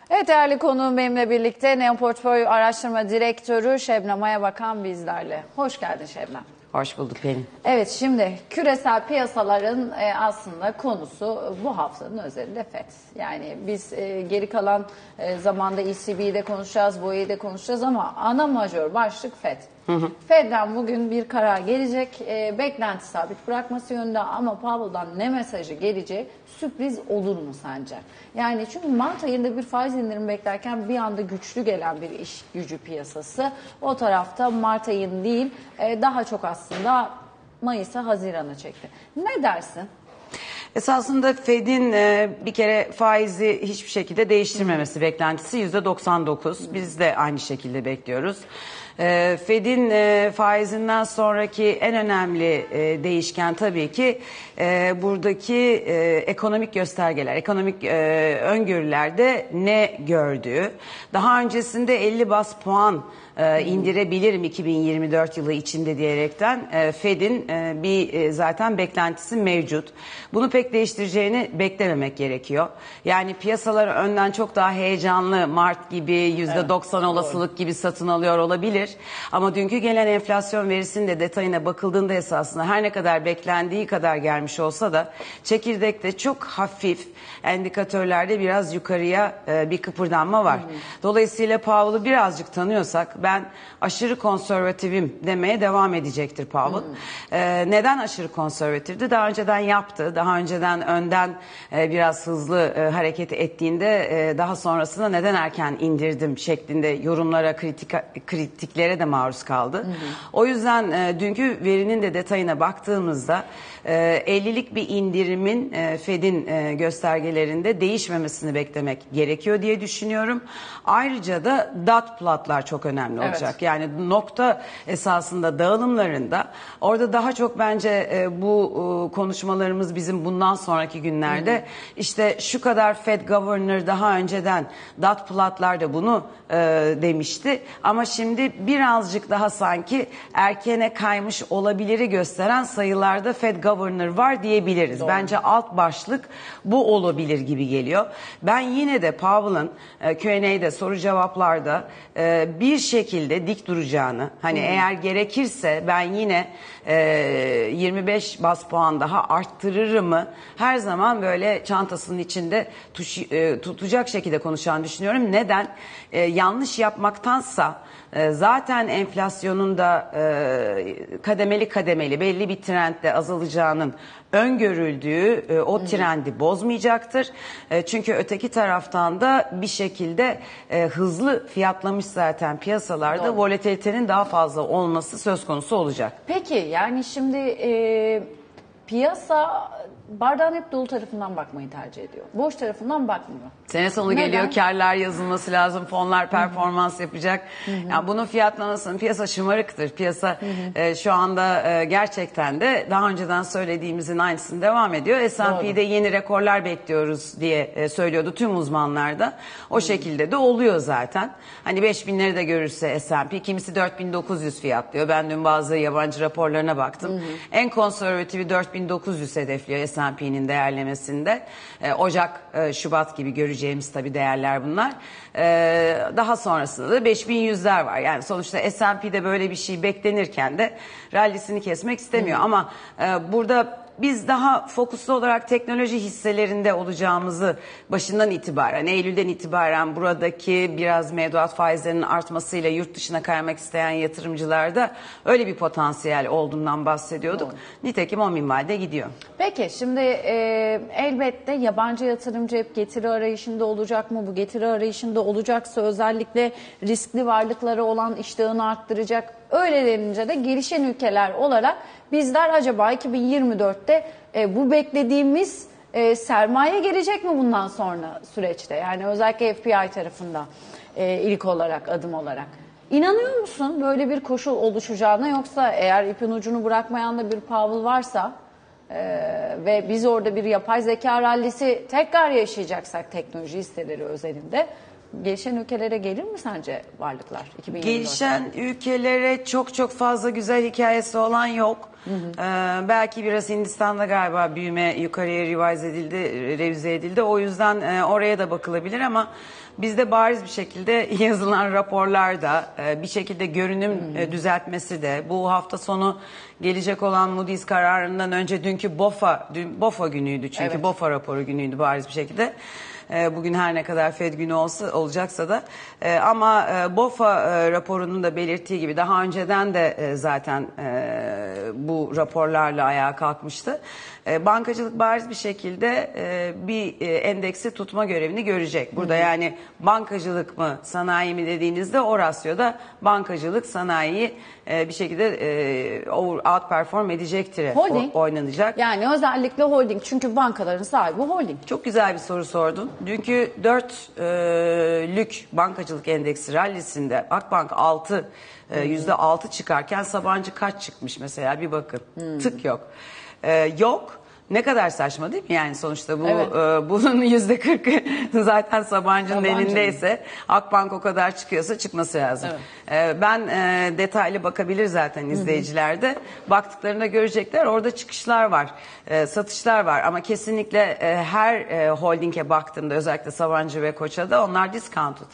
Evet, değerli konuğum benimle birlikte Neoportföy Araştırma Direktörü Şebnem Ayabakan bizlerle. Hoş geldin Şebnem. Hoş bulduk Pelin. Evet, şimdi küresel piyasaların aslında konusu bu haftanın özelinde FED. Yani biz geri kalan zamanda ECB'de konuşacağız, BOE'de konuşacağız ama ana majör başlık FED. Fed'den bugün bir karar gelecek. Beklenti sabit bırakması yönünde ama Powell'dan ne mesajı geleceği sürpriz olur mu sence? Yani çünkü Mart ayında bir faiz indirimi beklerken bir anda güçlü gelen bir iş gücü piyasası. O tarafta Mart ayın değil daha çok aslında Mayıs'a, Haziran'a çekti. Ne dersin? Esasında Fed'in bir kere faizi hiçbir şekilde değiştirmemesi beklentisi %99. Biz de aynı şekilde bekliyoruz. Fed'in faizinden sonraki en önemli değişken tabii ki buradaki ekonomik göstergeler, ekonomik öngörülerde ne gördüğü. Daha öncesinde 50 bas puan indirebilirim 2024 yılı içinde diyerekten Fed'in bir zaten beklentisi mevcut. Bunu pek değiştireceğini beklememek gerekiyor. Yani piyasalar önden çok daha heyecanlı Mart gibi %90 olasılık gibi satın alıyor olabilir. Ama dünkü gelen enflasyon verisinin de detayına bakıldığında esasında her ne kadar beklendiği kadar gelmiş olsa da çekirdekte çok hafif indikatörlerde biraz yukarıya bir kıpırdanma var. Dolayısıyla Powell'ı birazcık tanıyorsak ben aşırı konservatifim demeye devam edecektir Powell. Neden aşırı konservatifti? Daha önceden yaptı. Daha önceden önden biraz hızlı hareket ettiğinde daha sonrasında neden erken indirdim şeklinde yorumlara, kritiklere de maruz kaldı. O yüzden dünkü verinin de detayına baktığımızda 50'lik bir indirimin Fed'in göstergelerinde değişmemesini beklemek gerekiyor diye düşünüyorum. Ayrıca da dot plotlar çok önemli olacak. Evet. Yani nokta esasında dağılımlarında orada daha çok bence bu konuşmalarımız bizim bundan sonraki günlerde işte şu kadar Fed Governor daha önceden dot plotlarda bunu demişti. Ama şimdi birazcık daha sanki erkene kaymış olabiliri gösteren sayılarda Fed Governor var diyebiliriz. Doğru. Bence alt başlık bu olabilir gibi geliyor. Ben yine de Powell'ın Q&A'de soru cevaplarda bir şekilde dik duracağını, hani eğer gerekirse ben yine 25 bas puan daha arttırırımı her zaman böyle çantasının içinde tutacak şekilde konuşacağını düşünüyorum. Neden? Yanlış yapmaktansa zaten enflasyonun da kademeli kademeli belli bir trendde azalacağının öngörüldüğü o trendi bozmayacaktır. Çünkü öteki taraftan da bir şekilde hızlı fiyatlamış zaten piyasalarda. Doğru. Volatilitenin daha fazla olması söz konusu olacak. Peki yani şimdi piyasa bardağın hep dolu tarafından bakmayı tercih ediyor. Boş tarafından bakmıyor. Sene sonu geliyor, kârlar yazılması lazım, fonlar performans yapacak. Yani bunun fiyatlamasının piyasa şımarıktır. Piyasa şu anda gerçekten de daha önceden söylediğimizin aynısını devam ediyor. S&P'de yeni rekorlar bekliyoruz diye söylüyordu tüm uzmanlar da. O şekilde de oluyor zaten. Hani 5000'leri de görürse S&P, kimisi 4900 fiyatlıyor. Ben dün bazı yabancı raporlarına baktım. En konservatifi 4900 hedefliyor S&P'nin değerlemesinde. Ocak, Şubat gibi göreceğimiz tabii değerler bunlar. Daha sonrasında da 5100'ler var. Yani sonuçta S&P'de böyle bir şey beklenirken de rallisini kesmek istemiyor. Ama burada biz daha fokuslu olarak teknoloji hisselerinde olacağımızı başından itibaren, Eylül'den itibaren buradaki biraz mevduat faizlerinin artmasıyla yurt dışına kaymak isteyen yatırımcılarda öyle bir potansiyel olduğundan bahsediyorduk. Doğru. Nitekim o minvalde gidiyor. Peki şimdi elbette yabancı yatırımcı hep getiri arayışında olacak mı? Bu getiri arayışında olacaksa özellikle riskli varlıklara olan iştahını arttıracak. Öyle denince de gelişen ülkeler olarak bizler acaba 2024'te bu beklediğimiz sermaye gelecek mi bundan sonra süreçte? Yani özellikle FPI tarafında ilk olarak, adım olarak. İnanıyor musun böyle bir koşul oluşacağına, yoksa eğer ipin ucunu bırakmayan da bir Powell varsa ve biz orada bir yapay zeka rallisi tekrar yaşayacaksak teknoloji hisseleri özelinde gelişen ülkelere gelir mi sence varlıklar 2024'te? Gelişen ülkelere çok fazla güzel hikayesi olan yok. Belki biraz Hindistan'da galiba büyüme yukarıya revize edildi. O yüzden oraya da bakılabilir ama bizde bariz bir şekilde yazılan raporlarda bir şekilde görünüm düzeltmesi de bu hafta sonu gelecek olan Moody's kararından önce dünkü BOFA günüydü çünkü Evet. BOFA raporu günüydü bariz bir şekilde. Bugün her ne kadar Fed günü olacaksa da ama BOFA raporunun da belirttiği gibi daha önceden de zaten bu raporlarla ayağa kalkmıştı. Bankacılık bariz bir şekilde bir endeksi tutma görevini görecek. Burada yani bankacılık mı sanayi mi dediğinizde o rasyoda bankacılık sanayiyi bir şekilde outperform edecektir. Holding. Oynanacak. Yani özellikle holding. Çünkü bankaların sahibi holding. Çok güzel bir soru sordun. Dünkü 4'lük bankacılık endeksi rallisinde Akbank %6 çıkarken Sabancı kaç çıkmış mesela bir bakın. Tık yok. Yok. Ne kadar saçma değil mi? Yani sonuçta bu Evet. bunun %40'ı zaten Sabancı'nın elindeyse Akbank o kadar çıkıyorsa çıkması lazım. Evet. Ben detaylı bakabilir zaten izleyicilerde. Baktıklarında görecekler orada çıkışlar var, satışlar var ama kesinlikle her holdinge baktığımda özellikle Sabancı ve Koç'a onlar discounted.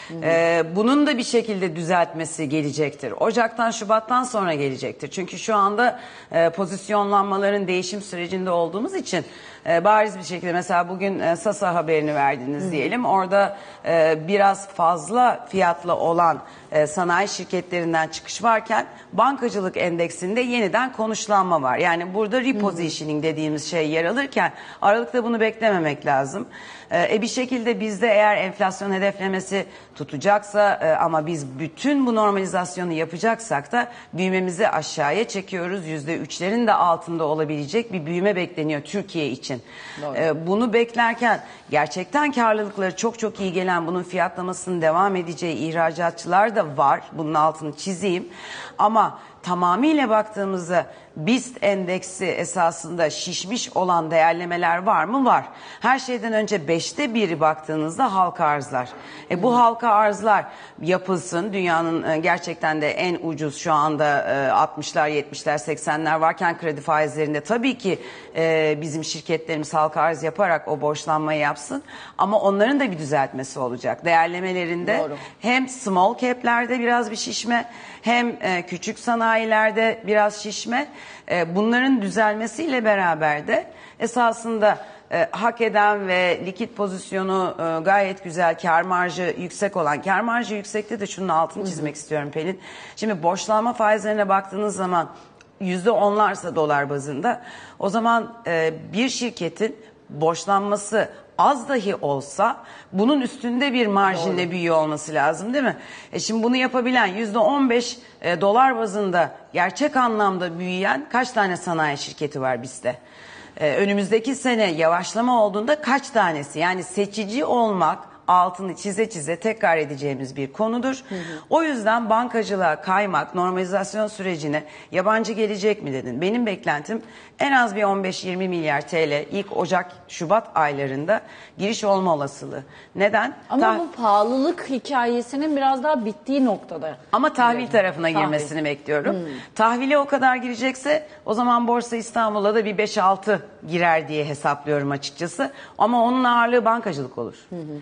Bunun da bir şekilde düzeltmesi gelecektir. Ocaktan Şubat'tan sonra gelecektir. Çünkü şu anda pozisyonlanmaların değişim sürecinde olduğumuz için bariz bir şekilde mesela bugün Sasa haberini verdiniz diyelim. Orada biraz fazla fiyatlı olan sanayi şirketlerinden çıkış varken bankacılık endeksinde yeniden konuşlanma var. Yani burada repositioning dediğimiz şey yer alırken Aralık'ta bunu beklememek lazım. Bir şekilde bizde eğer enflasyon hedeflemesi tutacaksa ama biz bütün bu normalizasyonu yapacaksak da büyümemizi aşağıya çekiyoruz. %3'lerin de altında olabilecek bir büyüme bekleniyor Türkiye için. Bunu beklerken gerçekten karlılıkları çok çok iyi gelen bunun fiyatlamasının devam edeceği ihracatçılar da var. Bunun altını çizeyim. Ama tamamıyla baktığımızda BIST endeksi esasında şişmiş olan değerlemeler var mı? Var. Her şeyden önce 5'te 1'i baktığınızda halka arzlar. Bu halka arzlar yapılsın. Dünyanın gerçekten de en ucuz şu anda 60'lar, 70'ler, 80'ler varken kredi faizlerinde tabii ki bizim şirketlerimiz halka arz yaparak o borçlanmayı yapsın. Ama onların da bir düzeltmesi olacak. Değerlemelerinde Doğru. hem small cap'lerde biraz bir şişme hem küçük sanayilerde biraz şişme. Bunların düzelmesiyle beraber de esasında hak eden ve likit pozisyonu gayet güzel, kar marjı yüksek olan, kar marjı yüksekte de şunun altını çizmek istiyorum Pelin. Şimdi borçlanma faizlerine baktığınız zaman %10'larsa dolar bazında o zaman bir şirketin borçlanması az dahi olsa bunun üstünde bir marjinle büyüyor olması lazım değil mi? Şimdi bunu yapabilen %15 dolar bazında gerçek anlamda büyüyen kaç tane sanayi şirketi var bizde? Önümüzdeki sene yavaşlama olduğunda kaç tanesi? Yani seçici olmak altını çize çize tekrar edeceğimiz bir konudur. O yüzden bankacılığa kaymak, normalizasyon sürecine yabancı gelecek mi dedin? Benim beklentim en az bir 15-20 milyar TL ilk Ocak-Şubat aylarında giriş olma olasılığı. Neden? Ama bu pahalılık hikayesinin biraz daha bittiği noktada. Ama tahvil tarafına girmesini bekliyorum. Tahvile o kadar girecekse o zaman Borsa İstanbul'a da bir 5-6 girer diye hesaplıyorum açıkçası. Ama onun ağırlığı bankacılık olur.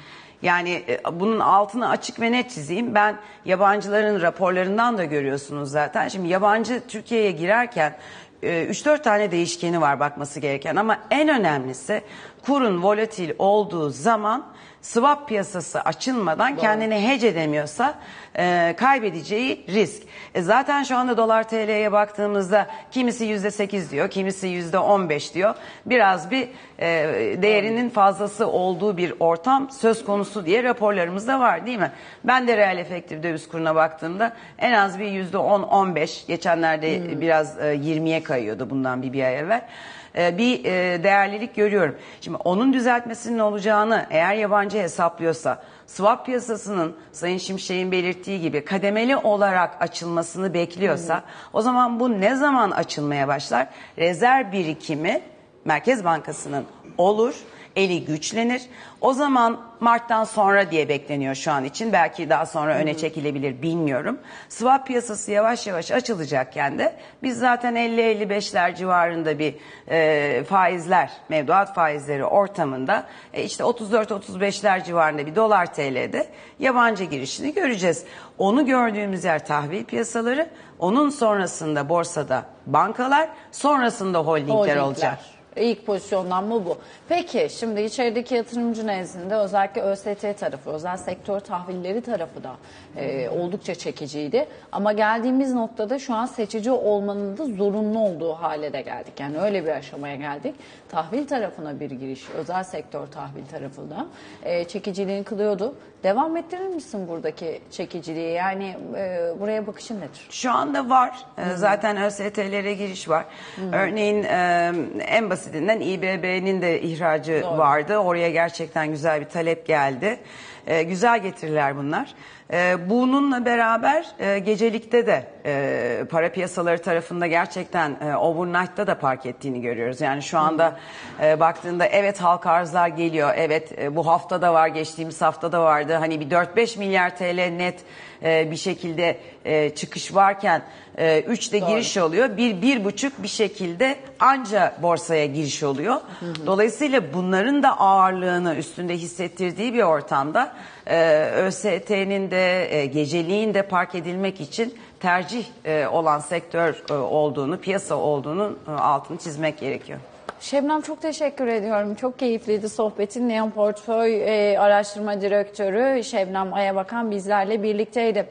Yani bunun altını açık ve net çizeyim. Ben yabancıların raporlarından da görüyorsunuz zaten. Şimdi yabancı Türkiye'ye girerken 3-4 tane değişkeni var bakması gereken ama en önemlisi kurun volatil olduğu zaman swap piyasası açılmadan kendini hedge edemiyorsa kaybedeceği risk. Zaten şu anda dolar TL'ye baktığımızda kimisi %8 diyor, kimisi %15 diyor. Biraz bir değerinin fazlası olduğu bir ortam söz konusu diye raporlarımızda var değil mi? Ben de reel efektif döviz kuruna baktığımda en az bir %10-15, geçenlerde biraz 20'ye kayıyordu bundan bir ay evvel. Bir değerlilik görüyorum. Şimdi onun düzeltmesinin olacağını eğer yabancı hesaplıyorsa swap piyasasının Sayın Şimşek'in belirttiği gibi kademeli olarak açılmasını bekliyorsa o zaman bu ne zaman açılmaya başlar? Rezerv birikimi Merkez Bankası'nın olur. eli güçlenir. O zaman Mart'tan sonra diye bekleniyor şu an için. Belki daha sonra öne çekilebilir, bilmiyorum. Swap piyasası yavaş yavaş açılacakken de biz zaten 50-55'ler civarında bir faizler, mevduat faizleri ortamında işte 34-35'ler civarında bir dolar TL'de yabancı girişini göreceğiz. Onu gördüğümüz yer tahvil piyasaları, onun sonrasında borsada bankalar, sonrasında holdingler olacak. İlk pozisyonlanma bu. Peki şimdi içerideki yatırımcı nezdinde özellikle ÖST tarafı, özel sektör tahvilleri tarafı da oldukça çekiciydi. Ama geldiğimiz noktada şu an seçici olmanın da zorunlu olduğu hale de geldik. Yani öyle bir aşamaya geldik. Tahvil tarafına bir giriş, özel sektör tahvil tarafında çekiciliğini kılıyordu. Devam ettirir misin buradaki çekiciliği? Yani buraya bakışın nedir? Şu anda var. Zaten ÖST'lere giriş var. Örneğin en basitinden İBB'nin de ihracı vardı. Oraya gerçekten güzel bir talep geldi. Güzel getiriler bunlar. Bununla beraber gecelikte de para piyasaları tarafında gerçekten overnight'ta da park ettiğini görüyoruz. Yani şu anda baktığında evet halka arzlar geliyor. Evet bu hafta da var, geçtiğimiz hafta da vardı. Hani bir 4-5 milyar TL net bir şekilde çıkış varken 3'te giriş oluyor. 1-1,5 bir şekilde anca borsaya giriş oluyor. Dolayısıyla bunların da ağırlığını üstünde hissettirdiği bir ortamda ÖST'nin de geceliğin de park edilmek için tercih olan sektör olduğunu, piyasa olduğunu altını çizmek gerekiyor. Şebnem çok teşekkür ediyorum. Çok keyifliydi sohbetin. Neon Portföy Araştırma Direktörü Şebnem Ayabakan bizlerle birlikteydi.